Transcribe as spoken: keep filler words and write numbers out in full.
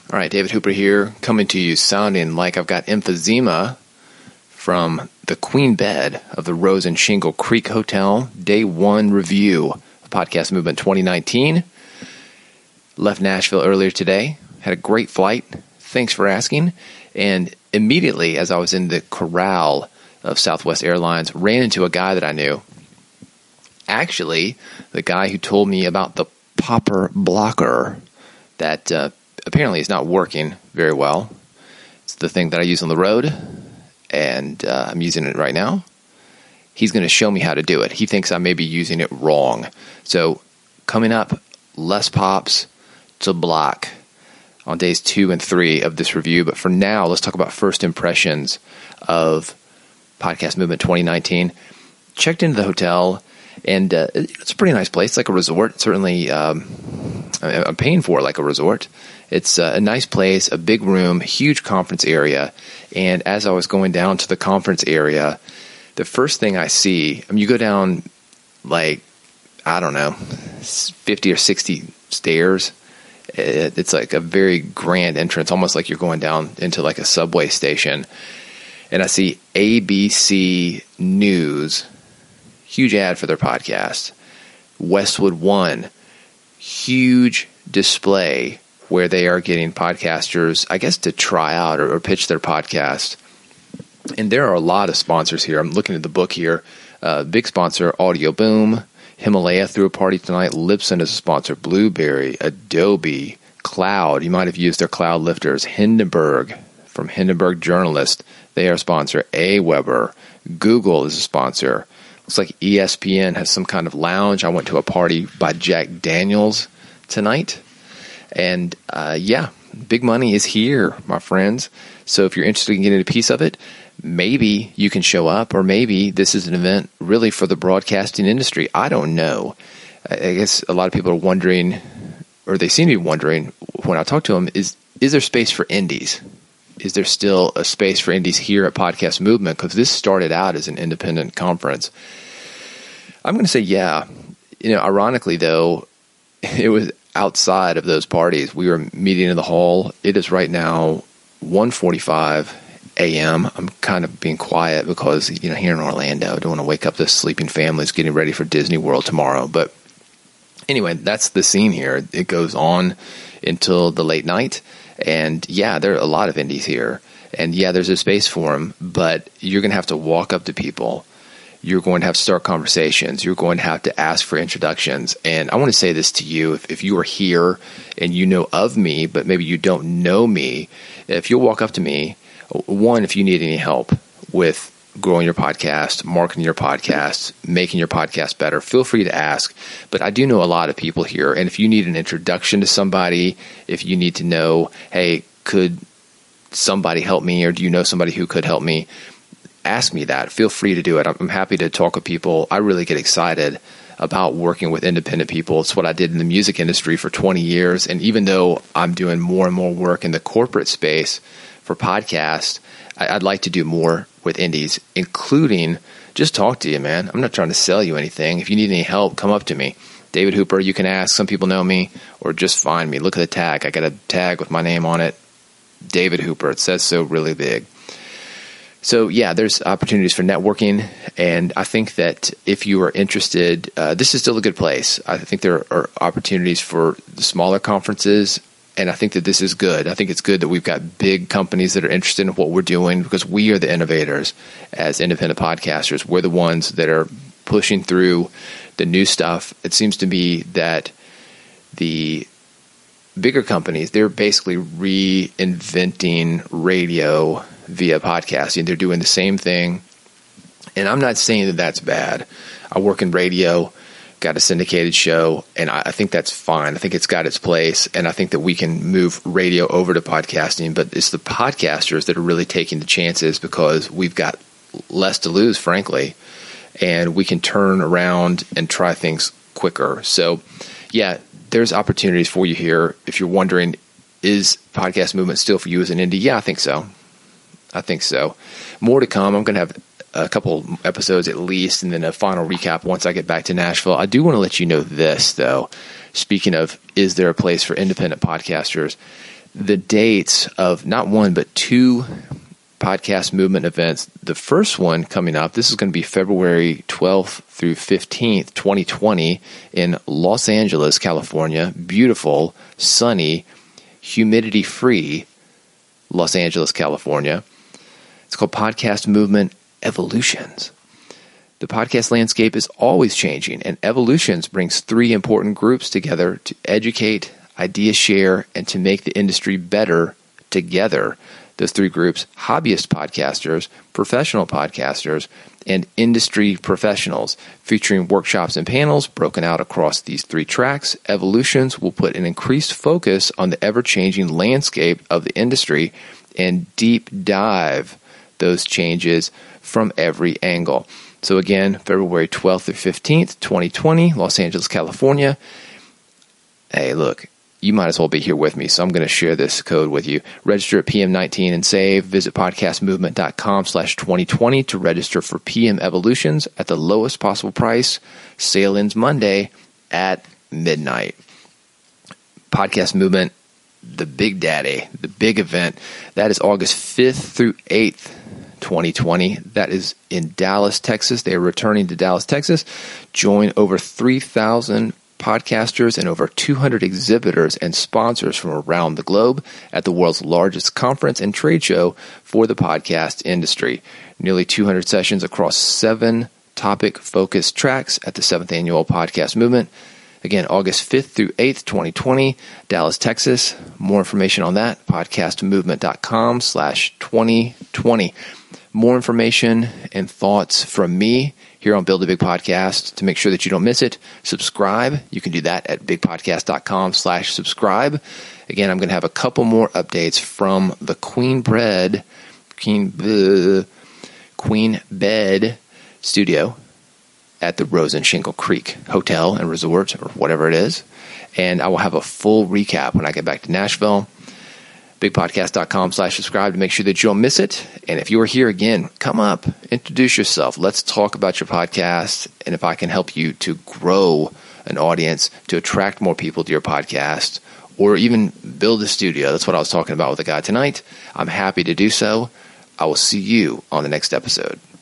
All right, David Hooper here, coming to you sounding like I've got emphysema from the queen bed of the Rose and Shingle Creek Hotel. Day one review of Podcast Movement twenty nineteen. Left Nashville earlier today. Had a great flight. Thanks for asking. And immediately, as I was in the corral of Southwest Airlines, ran into a guy that I knew. Actually, the guy who told me about the popper blocker that uh, apparently is not working very well. It's the thing that I use on the road, and uh, I'm using it right now. He's going to show me how to do it. He thinks I may be using it wrong. So coming up, less pops to block on days two and three of this review. But for now, let's talk about first impressions of Podcast Movement twenty nineteen. Checked into the hotel, and uh, it's a pretty nice place, like a resort. Certainly, um, I'm paying for it like a resort. It's a nice place, a big room, huge conference area. And as I was going down to the conference area, the first thing I see, I mean, you go down like, I don't know, fifty or sixty stairs. It's like a very grand entrance, almost like you're going down into like a subway station. And I see A B C News, huge ad for their podcast. Westwood One, huge display where they are getting podcasters, I guess, to try out or, or pitch their podcast. And there are a lot of sponsors here. I'm looking at the book here. Uh, big sponsor, Audio Boom. Himalaya threw a party tonight. Libsyn is a sponsor. Blueberry, Adobe, Cloud. You might have used their Cloud lifters. Hindenburg from Hindenburg Journalist. They are a sponsor. AWeber. Google is a sponsor. Looks like E S P N has some kind of lounge. I went to a party by Jack Daniels tonight. And uh, yeah, big money is here, my friends. So if you're interested in getting a piece of it, maybe you can show up, or maybe this is an event really for the broadcasting industry. I don't know. I guess a lot of people are wondering, or they seem to be wondering when I talk to them, is is there space for indies? Is there still a space for indies here at Podcast Movement? Because this started out as an independent conference. I'm going to say yeah. You know, ironically, though, it was outside of those parties. We were meeting in the hall. It is right now one forty-five a.m. I'm kind of being quiet because, you know, here in Orlando, I don't want to wake up the sleeping families getting ready for Disney World tomorrow. But anyway, that's the scene here. It goes on until the late night. And yeah, there are a lot of indies here. And yeah, there's a space for them, but you're going to have to walk up to people. You're going to have to start conversations. You're going to have to ask for introductions. And I want to say this to you. If, if you are here and you know of me, but maybe you don't know me, if you'll walk up to me, one, if you need any help with growing your podcast, marketing your podcast, making your podcast better, feel free to ask. But I do know a lot of people here. And if you need an introduction to somebody, if you need to know, hey, could somebody help me, or do you know somebody who could help me? Ask me that. Feel free to do it. I'm happy to talk with people. I really get excited about working with independent people. It's what I did in the music industry for twenty years. And even though I'm doing more and more work in the corporate space for podcasts, I'd like to do more with indies, including just talk to you, man. I'm not trying to sell you anything. If you need any help, come up to me. David Hooper, you can ask. Some people know me, or just find me. Look at the tag. I got a tag with my name on it. David Hooper. It says so really big. So, yeah, there's opportunities for networking, and I think that if you are interested, uh, this is still a good place. I think there are opportunities for the smaller conferences, and I think that this is good. I think it's good that we've got big companies that are interested in what we're doing, because we are the innovators as independent podcasters. We're the ones that are pushing through the new stuff. It seems to me that the bigger companies, they're basically reinventing radio via podcasting. They're doing the same thing. And I'm not saying that that's bad. I work in radio, got a syndicated show, and I think that's fine. I think it's got its place, and I think that we can move radio over to podcasting, but it's the podcasters that are really taking the chances, because we've got less to lose, frankly, and we can turn around and try things quicker. So, yeah, there's opportunities for you here. If you're wondering, is Podcast Movement still for you as an indie? Yeah, I think so. I think so. More to come. I'm going to have a couple episodes at least, and then a final recap once I get back to Nashville. I do want to let you know this, though. Speaking of, is there a place for independent podcasters? the dates of not one, but two Podcast Movement events. The first one coming up, this is going to be February twelfth through fifteenth, twenty twenty in Los Angeles, California. Beautiful, sunny, humidity-free Los Angeles, California. It's called Podcast Movement Evolutions. The podcast landscape is always changing, and Evolutions brings three important groups together to educate, idea share, and to make the industry better together. Those three groups: hobbyist podcasters, professional podcasters, and industry professionals, featuring workshops and panels broken out across these three tracks. Evolutions will put an increased focus on the ever-changing landscape of the industry and deep dive those changes from every angle. So again, February twelfth through fifteenth, twenty twenty, Los Angeles, California. Hey, look, you might as well be here with me, so I'm going to share this code with you. Register at P M nineteen and save. Visit podcastmovement.com slash 2020 to register for P M Evolutions at the lowest possible price. Sale ends Monday at midnight. Podcast Movement, the Big Daddy, the big event, that is August fifth through eighth, twenty twenty. That is in Dallas, Texas. They are returning to Dallas, Texas. Join over three thousand podcasters and over two hundred exhibitors and sponsors from around the globe at the world's largest conference and trade show for the podcast industry. Nearly two hundred sessions across seven topic-focused tracks at the seventh Annual Podcast Movement. Again, August fifth through eighth, twenty twenty, Dallas, Texas. More information on that, podcastmovement.com slash 2020. More information and thoughts from me here on Build a Big Podcast. To make sure that you don't miss it, subscribe. You can do that at bigpodcast.com slash subscribe. Again, I'm going to have a couple more updates from the Queen Bread, Queen, uh, Queen Bed studio at the Rose and Shingle Creek Hotel and Resort, or whatever it is. And I will have a full recap when I get back to Nashville. bigpodcast.com slash subscribe to make sure that you don't miss it. And if you're here again, come up, introduce yourself. Let's talk about your podcast. And if I can help you to grow an audience, to attract more people to your podcast, or even build a studio, that's what I was talking about with the guy tonight, I'm happy to do so. I will see you on the next episode.